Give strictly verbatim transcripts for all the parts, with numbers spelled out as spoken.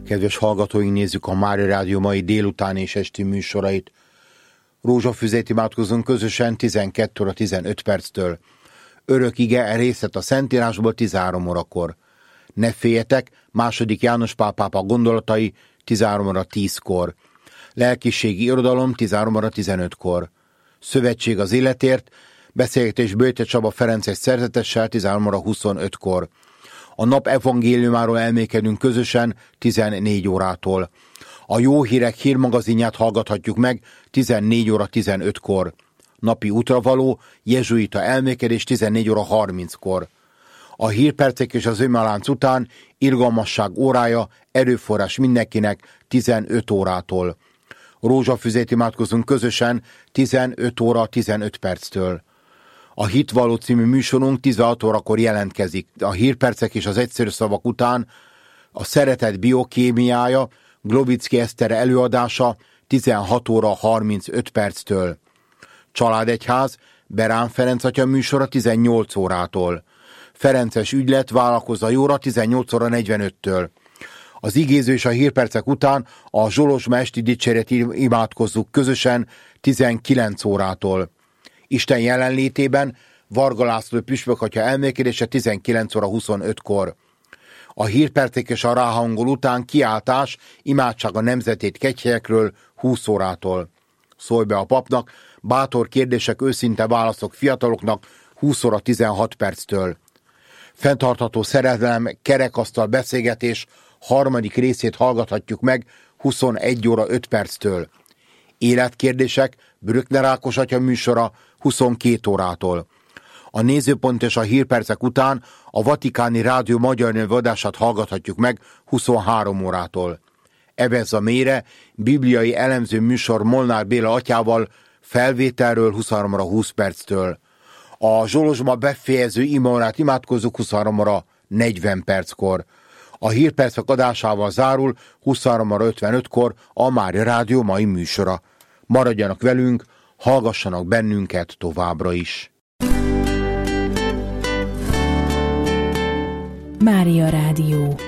Kedves hallgatóink, nézzük a Mária Rádió mai délután és esti műsorait. Rózsafüzét imádkozunk közösen tizenkét óra tizenöt perctől. Örök ige részlet a Szentírásból tizenhárom órakor. Ne féljetek, második János Pál pápa gondolatai tizenhárom óra tízkor. Lelkiségi irodalom tizenhárom óra tizenötkor. Szövetség az életért, beszélgetés Böjte Csaba Ferences szerzetessel tizenhárom óra huszonötkor. A nap evangéliumáról elmékedünk közösen tizennégy órától. A Jó Hírek hírmagazinját hallgathatjuk meg tizennégy óra tizenötkor. Napi útravaló, jezsuita elmékedés tizennégy óra harminckor. A hírpercek és az ömlánc után irgalmasság órája, erőforrás mindenkinek tizenöt órától. Rózsafüzét imádkozunk közösen tizenöt óra tizenöt perctől. A Hitvaló című műsorunk tizenhat órakor jelentkezik. A hírpercek és az egyszerű szavak után a Szeretet biokémiája, Globicki Eszter előadása tizenhat óra harmincöt perctől. Családegyház, Berán Ferenc atya műsora tizennyolc órától. Ferences ügylet, vállalkozza jóra tizennyolc óra negyvenöttől. Az igéző és a hírpercek után a Zsolozsma esti dicséret imádkozzuk közösen tizenkilenc órától. Isten jelenlétében Varga László püspök atya elmélkedése tizenkilenc óra huszonötkor. A hírpercek és a ráhangol után kiáltás, imádság a nemzetét kegyhelyekről húsz órától. Szólj be a papnak, bátor kérdések, őszinte válaszok fiataloknak húsz óra tizenhat perctől. Fenntartható szerelem, kerekasztal beszélgetés harmadik részét hallgathatjuk meg huszonegy óra öt perctől. Életkérdések, Brückner Ákos atya műsora huszonkét órától. A nézőpont és a hírpercek után a Vatikáni Rádió magyar nyelvű adását hallgathatjuk meg huszonhárom órától. Evezz a mélyre, bibliai elemző műsor Molnár Béla atyával felvételről huszonhárom óra húsz perctől. A Zsolozsma befejező imaórát imádkozzuk huszonhárom óra negyven perckor. A hírpercek adásával zárul huszonhárom óra ötvenötkor a Mária Rádió mai műsora. Maradjanak velünk, hallgassanak bennünket továbbra is. Mária Rádió.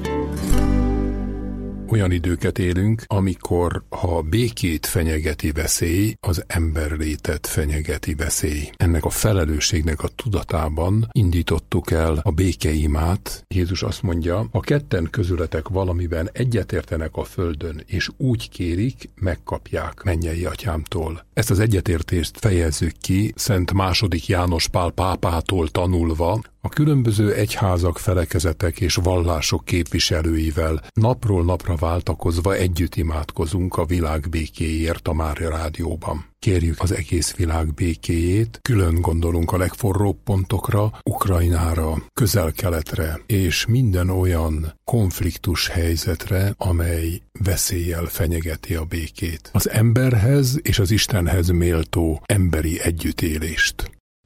Olyan időket élünk, amikor ha a békét fenyegeti veszély, az emberlétet fenyegeti veszély. Ennek a felelősségnek a tudatában indítottuk el a békeimát. Jézus azt mondja, ha ketten közületek valamiben egyetértenek a földön, és úgy kérik, megkapják mennyei atyámtól. Ezt az egyetértést fejezzük ki Szent második János Pál pápától tanulva, a különböző egyházak, felekezetek és vallások képviselőivel napról napra váltakozva együtt imádkozunk a világ békéért a Mária Rádióban. Kérjük az egész világ békéjét, külön gondolunk a legforróbb pontokra, Ukrajnára, Közel-Keletre és minden olyan konfliktus helyzetre, amely veszéllyel fenyegeti a békét. Az emberhez és az Istenhez méltó emberi együttélést.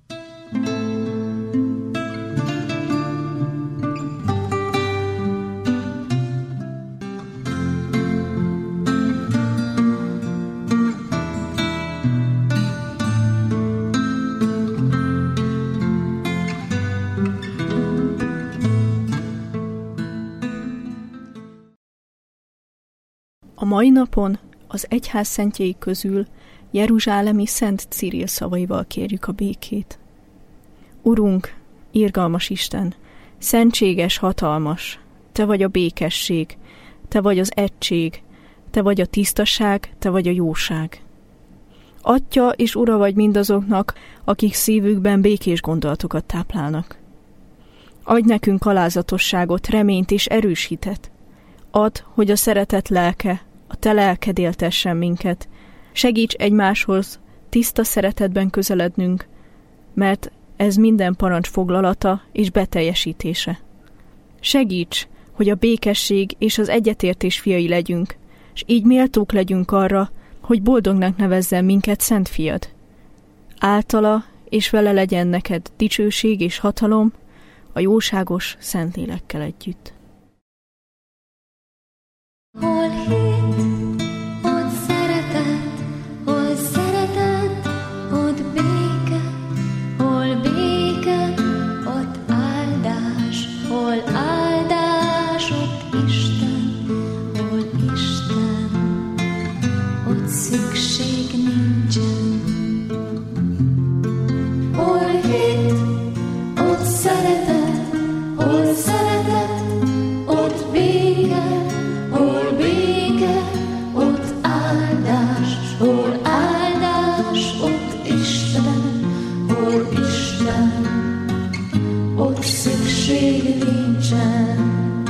A mai napon az egyház szentjei közül jeruzsálemi Szent Ciril szavaival kérjük a békét. Urunk, irgalmas Isten, szentséges, hatalmas, Te vagy a békesség, Te vagy az egység, Te vagy a tisztaság, Te vagy a jóság. Atya és Ura vagy mindazoknak, akik szívükben békés gondolatokat táplálnak. Adj nekünk alázatosságot, reményt és erős hitet. Add, hogy a szeretet lelke, a Te lelked éltessen minket. Segíts egymáshoz tiszta szeretetben közelednünk, mert ez minden parancs foglalata és beteljesítése. Segíts, hogy a békesség és az egyetértés fiai legyünk, és így méltók legyünk arra, hogy boldognak nevezzen minket Szent Fiad. Általa és vele legyen neked dicsőség és hatalom a jóságos Szentlélekkel együtt. Hol hit, ott szeretet, hol szeretet, ott béke, hol béke, ott áldás, hol áldás, ott Isten, szeretet, hol szeretet, ott béke, hol béke, ott áldás, hol áldás, ott Isten, hol Isten, ott szükség nincsen.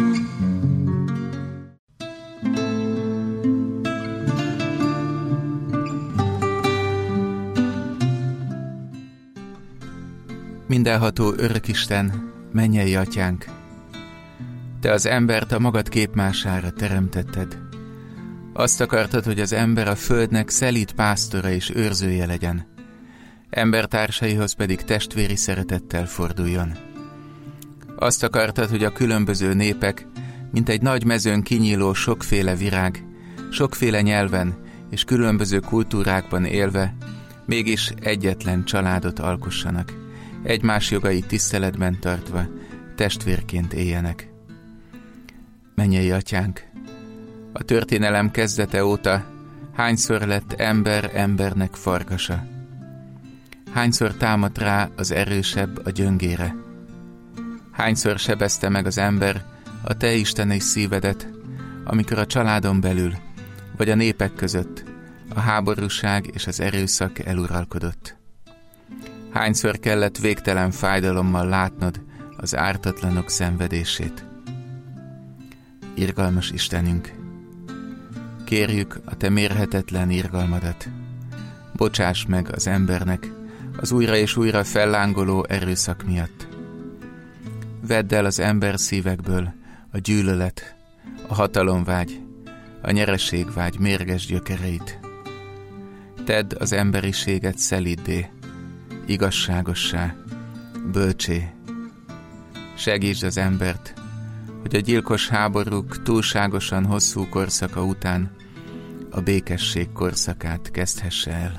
Mindenható Örökisten, mennyei Atyánk, Te az embert a magad képmására teremtetted. Azt akartad, hogy az ember a földnek szelíd pásztora és őrzője legyen, embertársaihoz pedig testvéri szeretettel forduljon. Azt akartad, hogy a különböző népek, mint egy nagy mezőn kinyíló sokféle virág, sokféle nyelven és különböző kultúrákban élve, mégis egyetlen családot alkossanak, egymás jogait tiszteletben tartva, testvérként éljenek. Mennyei Atyánk, a történelem kezdete óta hányszor lett ember embernek farkasa? Hányszor támadt rá az erősebb a gyöngére? Hányszor sebezte meg az ember a te isteni szívedet, amikor a családon belül, vagy a népek között a háborúság és az erőszak eluralkodott? Hányszor kellett végtelen fájdalommal látnod az ártatlanok szenvedését? Irgalmas Istenünk, kérjük a te mérhetetlen irgalmadat. Bocsáss meg az embernek az újra és újra fellángoló erőszak miatt. Vedd el az ember szívekből a gyűlölet, a hatalomvágy, a nyereségvágy mérges gyökereit. Tedd az emberiséget szeliddé, igazságossá, bölcsé. Segítsd az embert, hogy a gyilkos háborúk túlságosan hosszú korszaka után a békesség korszakát kezdhesse el.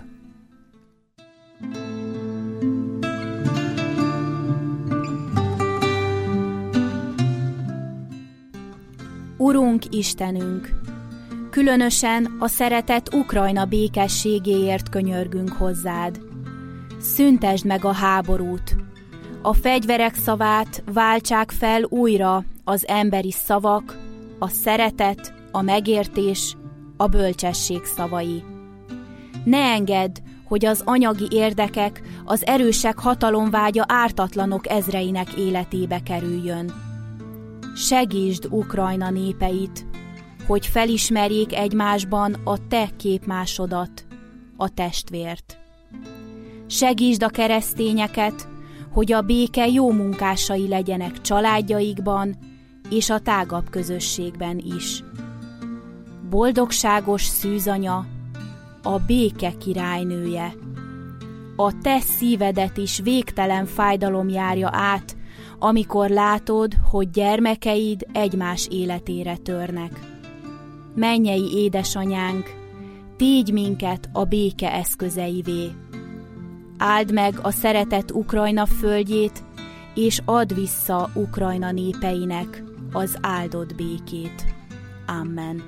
Urunk Istenünk, különösen a szeretett Ukrajna békességéért könyörgünk hozzád. Szüntesd meg a háborút, a fegyverek szavát váltsák fel újra az emberi szavak, a szeretet, a megértés, a bölcsesség szavai. Ne engedd, hogy az anyagi érdekek, az erősek hatalomvágya ártatlanok ezreinek életébe kerüljön. Segítsd Ukrajna népeit, hogy felismerjék egymásban a te képmásodat, a testvért. Segítsd a keresztényeket, hogy a béke jó munkásai legyenek családjaikban és a tágabb közösségben is. Boldogságos szűzanya, a béke királynője. A te szívedet is végtelen fájdalom járja át, amikor látod, hogy gyermekeid egymás életére törnek. Mennyei édesanyánk, tégy minket a béke eszközeivé. Áld meg a szeretett Ukrajna földjét, és add vissza Ukrajna népeinek az áldott békét. Amen.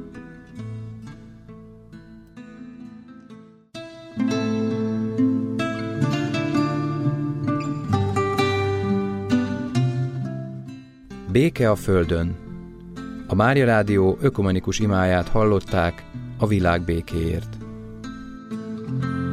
Béke a földön. A Mária Rádió ökumenikus imáját hallották a világ békéért.